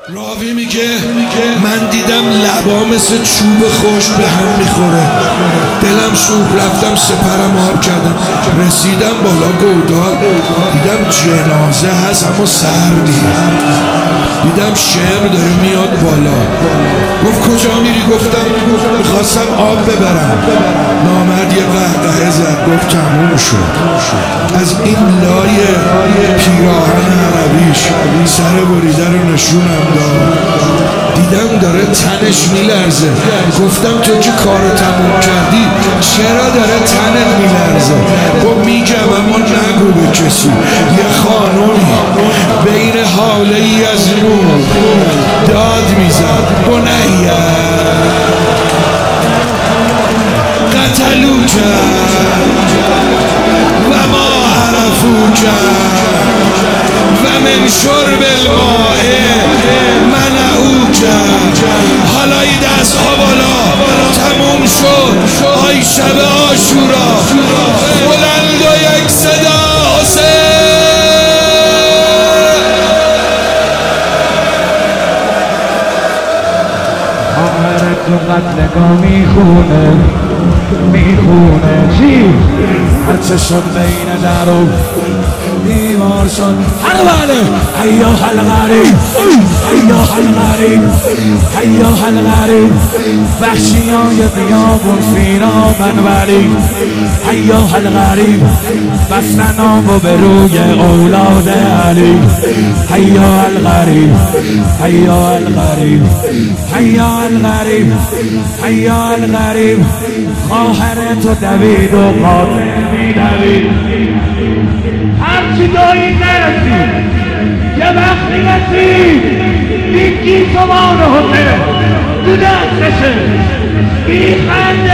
راوی میگه من دیدم لبا مثل چوب خوش به هم میخوره، دلم سوخت رفتم سپرم آب کردم، رسیدم بالا گودال دیدم جنازه هست اما سر نیست، دیدم شعر داره میاد بالا. گفت کجا میری؟ گفتم میخواستم آب ببرم. نامرد یه قهقهه زد گفت تموم شد. از این لایه پیراهن عربیش سر بریده رو نشونم داد، دیدم داره تنش میلرزه. گفتم تو که کارو تموم کردی چرا داره تنت میلرزه؟ گفت میگم اما نگو به کسی. یه خانومی بین حاله ای از نور داد میزد بنیه قتلوک و ما عرفوک و من شرب الماء منعوک. حالا این دست ها بالا، تموم شد آی شب عاشورا. بلند و یک صدا حسین. خواهرت تو قتلگاه میخونه چی؟ هرچه شد بین در و دیوار شد. حلواله ایوه الغریب ایوه الغریب ایوه الغریب وحشیای بیابون فینا منوری ایوه الغریب بستن آبو به روی اولاد علی ایوه الغریب ایوه الغریب ایوه الغریب ایوه الغریب. خواهر تو دوید و قاتل میدوید، هرچی دایی نرسید یه وقتی رسید این گیسوان حسین تو دستشه میخنده